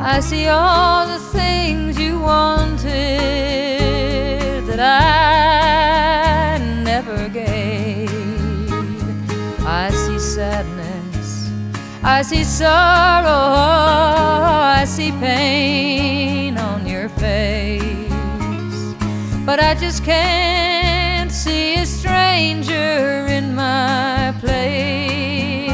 I see all the things you wanted that I never gave. I see sadness, I see sorrow, I see pain on your face. But I just can't see a stranger in my place.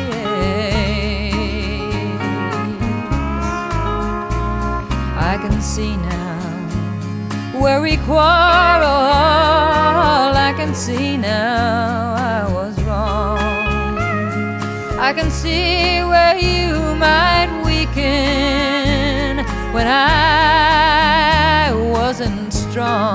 I can see now where we quarrel. I can see now I was wrong. I can see where you might weaken when I wasn't strong.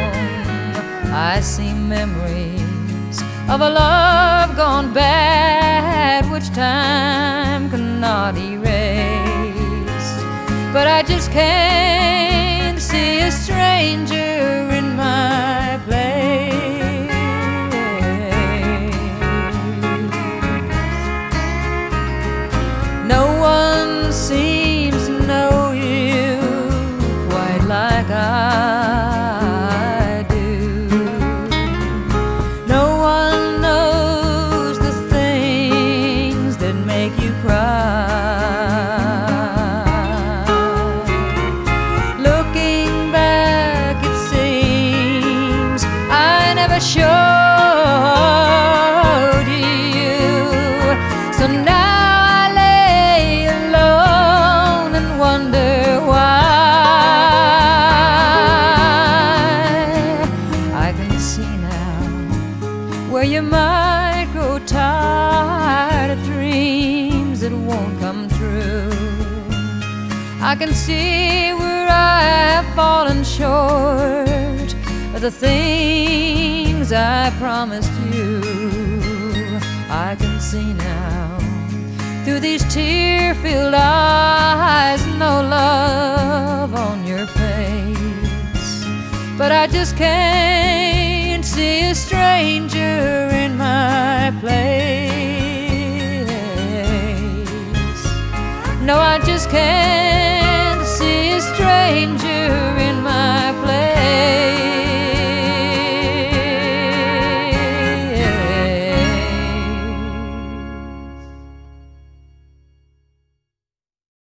I see memories of a love gone bad, which time cannot erase. But I just can't see a stranger in my place. No one seems to know you quite like I do. No one knows the things that make you cry. Looking back, it seems I never showed you. So now wonder why. I can see now where you might grow tired of dreams that won't come true. I can see where I have fallen short of the things I promised you. I can see now through these tear-filled eyes, no love on your face. But I just can't see a stranger in my place. No, I just can't